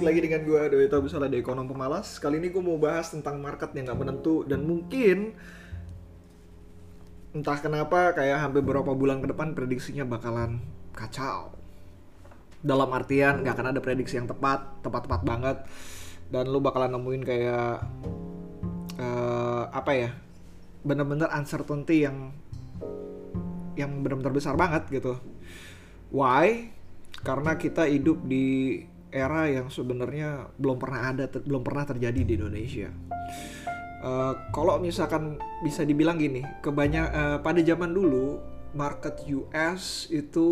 balik lagi dengan gue Dewi Tabusala dari Ekonom Pemalas. Kali ini gue mau bahas tentang market yang gak menentu. Dan mungkin entah kenapa kayak hampir beberapa bulan ke depan prediksinya bakalan kacau. Dalam artian gak akan ada prediksi yang tepat banget. Dan lu bakalan nemuin kayak bener-bener uncertainty yang benar-benar besar banget gitu. Why? Karena kita hidup di era yang sebenarnya belum pernah terjadi di Indonesia. Kalau misalkan bisa dibilang gini, pada zaman dulu market US itu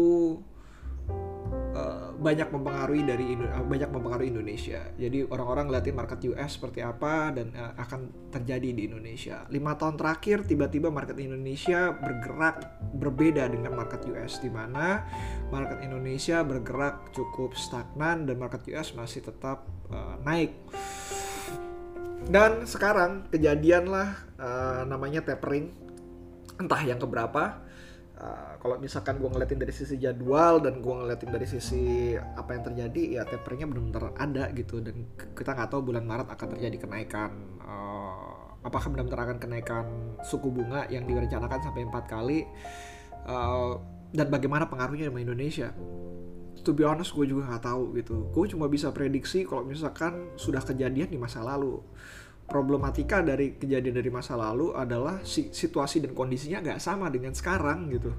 banyak mempengaruhi Indonesia. Jadi orang-orang ngeliatin market US seperti apa dan akan terjadi di Indonesia. 5 tahun terakhir tiba-tiba market Indonesia bergerak berbeda dengan market US, di mana market Indonesia bergerak cukup stagnan dan market US masih tetap naik. Dan sekarang kejadianlah namanya tapering, entah yang keberapa. Kalau misalkan gue ngeliatin dari sisi jadwal dan gue ngeliatin dari sisi apa yang terjadi, ya taperingnya benar-benar ada gitu. Dan kita nggak tahu bulan Maret akan terjadi kenaikan, apakah benar-benar akan kenaikan suku bunga yang direncanakan sampai 4 kali, dan bagaimana pengaruhnya sama Indonesia. To be honest, gue juga nggak tahu gitu. Gue cuma bisa prediksi kalau misalkan sudah kejadian di masa lalu. Problematika dari kejadian dari masa lalu adalah situasi dan kondisinya nggak sama dengan sekarang gitu.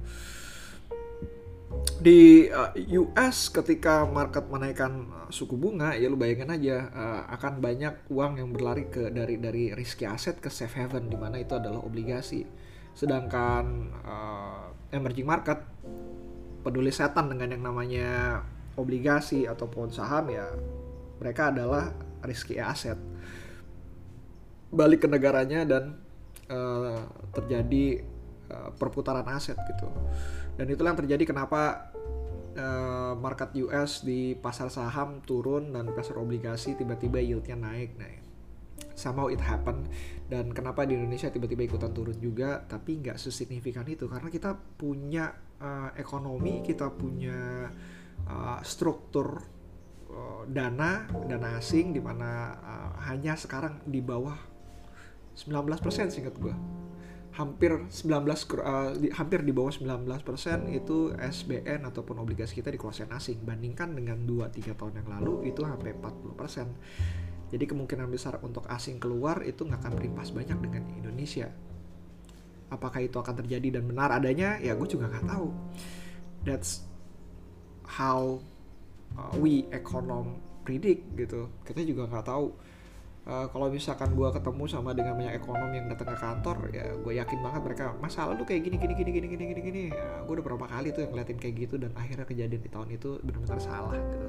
Di US ketika market menaikkan suku bunga, ya lu bayangin aja, akan banyak uang yang berlari dari risky asset ke safe haven, di mana itu adalah obligasi. Sedangkan emerging market peduli setan dengan yang namanya obligasi ataupun saham, ya mereka adalah risky asset. Balik ke negaranya dan terjadi perputaran aset gitu. Dan itulah yang terjadi kenapa market US di pasar saham turun dan pasar obligasi tiba-tiba yieldnya naik. Somehow it happen. Dan kenapa di Indonesia tiba-tiba ikutan turun juga, tapi nggak sesignifikan itu karena kita punya ekonomi, kita punya struktur dana asing di mana hanya sekarang di bawah 19% seingat gue. Hampir di bawah 19% itu SBN ataupun obligasi kita dikuasain asing, bandingkan dengan 2-3 tahun yang lalu itu sampai 40%. Jadi kemungkinan besar untuk asing keluar itu nggak akan berimpas banyak dengan Indonesia. Apakah itu akan terjadi dan benar adanya? Ya gue juga nggak tahu. That's how we econom predict gitu. Kita juga nggak tahu. Kalau misalkan gue ketemu sama dengan banyak ekonom yang datang ke kantor, ya gue yakin banget mereka masalah lu kayak gini. Ya, gue udah berapa kali tuh yang ngeliatin kayak gitu dan akhirnya kejadian di tahun itu benar-benar salah gitu.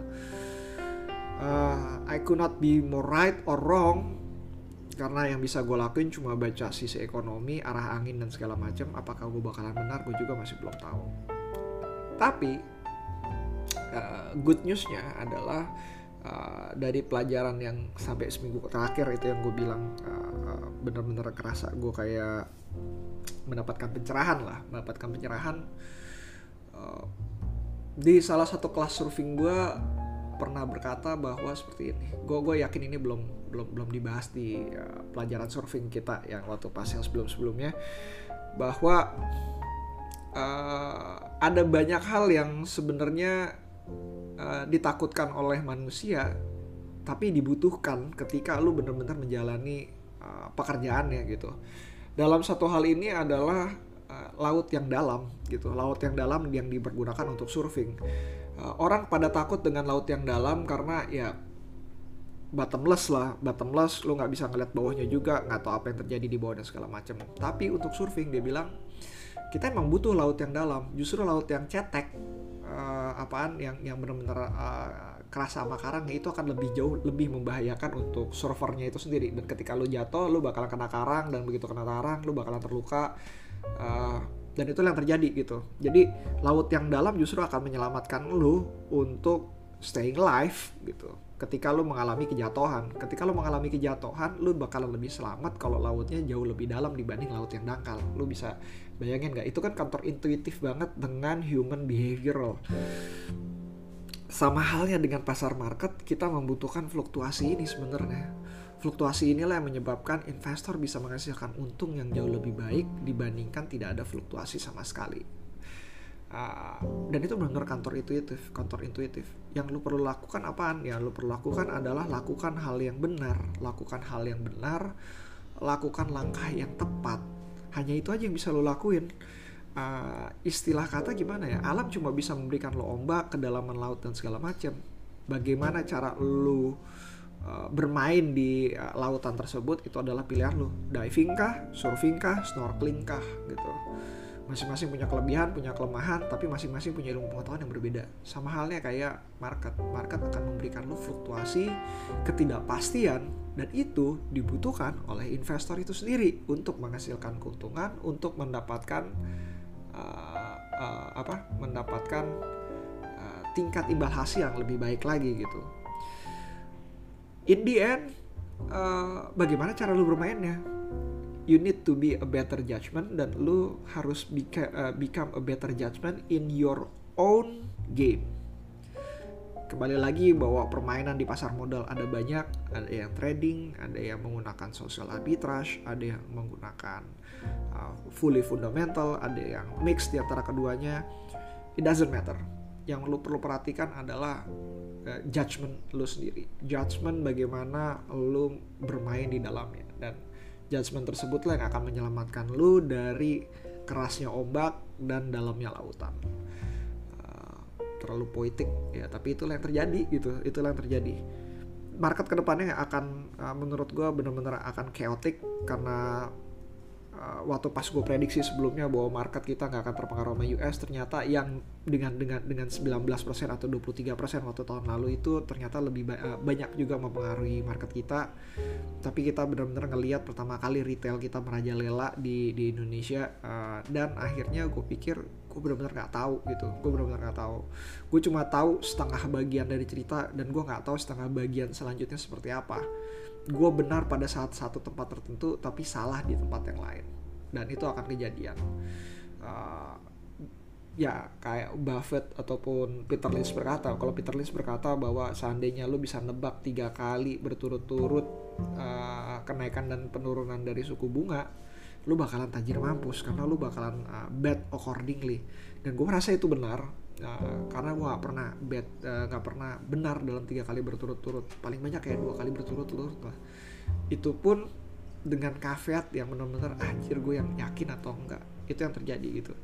I could not be more right or wrong, karena yang bisa gue lakuin cuma baca sisi ekonomi, arah angin dan segala macam. Apakah gue bakalan benar, gue juga masih belum tahu. Tapi good newsnya adalah dari pelajaran yang sampai seminggu terakhir itu yang gue bilang benar-benar kerasa gue kayak mendapatkan pencerahan di salah satu kelas surfing gue pernah berkata bahwa seperti ini. Gue yakin ini belum dibahas di pelajaran surfing kita yang waktu pas yang sebelumnya, bahwa ada banyak hal yang sebenarnya ditakutkan oleh manusia tapi dibutuhkan ketika lu benar-benar menjalani pekerjaannya gitu. Dalam satu hal ini adalah laut yang dalam gitu, laut yang dalam yang dipergunakan untuk surfing. Orang pada takut dengan laut yang dalam karena ya bottomless, lu nggak bisa ngeliat bawahnya juga, nggak tahu apa yang terjadi di bawah dan segala macam. Tapi untuk surfing dia bilang kita emang butuh laut yang dalam, justru laut yang cetek, yang benar-benar keras sama karangnya itu akan lebih membahayakan untuk surfernya itu sendiri. Dan ketika lu jatuh, lu bakalan kena karang, dan begitu kena karang lu bakalan terluka, dan itu yang terjadi gitu. Jadi laut yang dalam justru akan menyelamatkan lu untuk staying alive gitu. Ketika lu mengalami kejatuhan, lu bakalan lebih selamat kalau lautnya jauh lebih dalam dibanding laut yang dangkal. Lu bisa bayangin nggak? Itu kan counter intuitif banget dengan human behavioral. Sama halnya dengan pasar market, kita membutuhkan fluktuasi ini sebenarnya. Fluktuasi inilah yang menyebabkan investor bisa menghasilkan untung yang jauh lebih baik dibandingkan tidak ada fluktuasi sama sekali. Dan itu benar-benar kantor intuitif. Yang lu perlu lakukan apaan? Ya lu perlu lakukan adalah lakukan hal yang benar, lakukan langkah yang tepat. Hanya itu aja yang bisa lu lakuin. Istilah kata gimana ya, alam cuma bisa memberikan lo ombak, kedalaman laut dan segala macam. Bagaimana cara lu bermain di lautan tersebut itu adalah pilihan lu. Diving kah, surfing kah, snorkeling kah gitu. Masing-masing punya kelebihan, punya kelemahan, tapi masing-masing punya ilmu pengetahuan yang berbeda. Sama halnya kayak market akan memberikan lu fluktuasi, ketidakpastian, dan itu dibutuhkan oleh investor itu sendiri untuk menghasilkan keuntungan, untuk mendapatkan tingkat imbal hasil yang lebih baik lagi gitu. In the end, bagaimana cara lu bermainnya? You need to be a better judgment, dan lu harus become a better judgment in your own game. Kembali lagi bahwa permainan di pasar modal ada banyak, ada yang trading, ada yang menggunakan social arbitrage, ada yang menggunakan fully fundamental, ada yang mix di antara keduanya. It doesn't matter. Yang lu perlu perhatikan adalah judgment lu sendiri. Judgment bagaimana lu bermain di dalamnya, dan judgment tersebutlah yang akan menyelamatkan lu dari kerasnya ombak dan dalamnya lautan. Terlalu poetik ya, tapi itulah yang terjadi gitu. Itulah yang terjadi. Market kedepannya akan menurut gue benar-benar akan chaotic, karena waktu pas gue prediksi sebelumnya bahwa market kita nggak akan terpengaruh sama US, ternyata yang dengan 19% atau 23% waktu tahun lalu itu ternyata lebih banyak juga mempengaruhi market kita. Tapi kita benar-benar ngelihat pertama kali retail kita merajalela di Indonesia, dan akhirnya gue pikir gue benar-benar nggak tahu gitu. Gue cuma tahu setengah bagian dari cerita, dan gue nggak tahu setengah bagian selanjutnya seperti apa. Gue benar pada saat satu tempat tertentu, tapi salah di tempat yang lain, dan itu akan kejadian. Ya kayak Buffett ataupun Peter Lynch berkata, kalau Peter Lynch berkata bahwa seandainya lu bisa nebak 3 kali berturut-turut kenaikan dan penurunan dari suku bunga, lu bakalan tajir mampus, karena lu bakalan bet accordingly. Dan gue merasa itu benar. Karena gue gak pernah benar dalam 3 kali berturut-turut, paling banyak kayak 2 kali berturut-turut lah. Itu pun dengan caveat yang benar-benar anjir gue yang yakin atau enggak, itu yang terjadi gitu.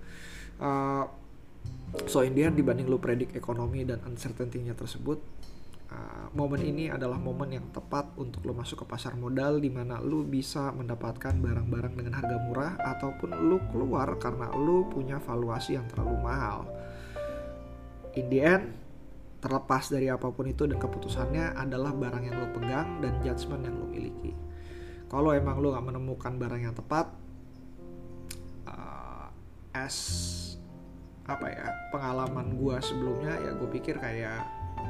So in the end, dibanding lu predik ekonomi dan uncertainty-nya tersebut, momen ini adalah momen yang tepat untuk lu masuk ke pasar modal, di mana lu bisa mendapatkan barang-barang dengan harga murah, ataupun lu keluar karena lu punya valuasi yang terlalu mahal. In the end, terlepas dari apapun itu dan keputusannya adalah barang yang lo pegang dan judgement yang lo miliki. Kalau emang lo gak menemukan barang yang tepat, pengalaman gue sebelumnya ya, gue pikir kayak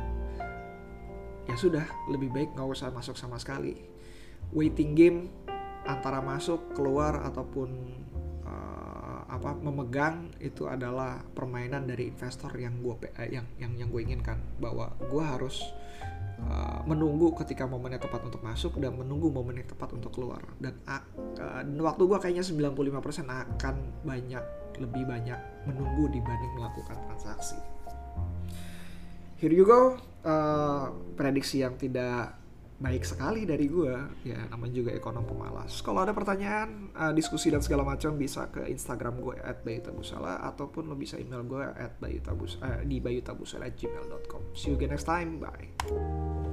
ya sudah, lebih baik gak usah masuk sama sekali. Waiting game antara masuk, keluar, ataupun memegang, itu adalah permainan dari investor yang gue inginkan, bahwa gue harus menunggu ketika momennya tepat untuk masuk dan menunggu momen yang tepat untuk keluar. Dan waktu gue kayaknya 95% akan lebih banyak menunggu dibanding melakukan transaksi. Here you go, prediksi yang tidak baik sekali dari gue, ya namanya juga ekonom pemalas. Kalau ada pertanyaan, diskusi dan segala macam, bisa ke Instagram gue @bayutabusala, ataupun lo bisa email gue di bayutabusala@gmail.com. See you again next time, bye.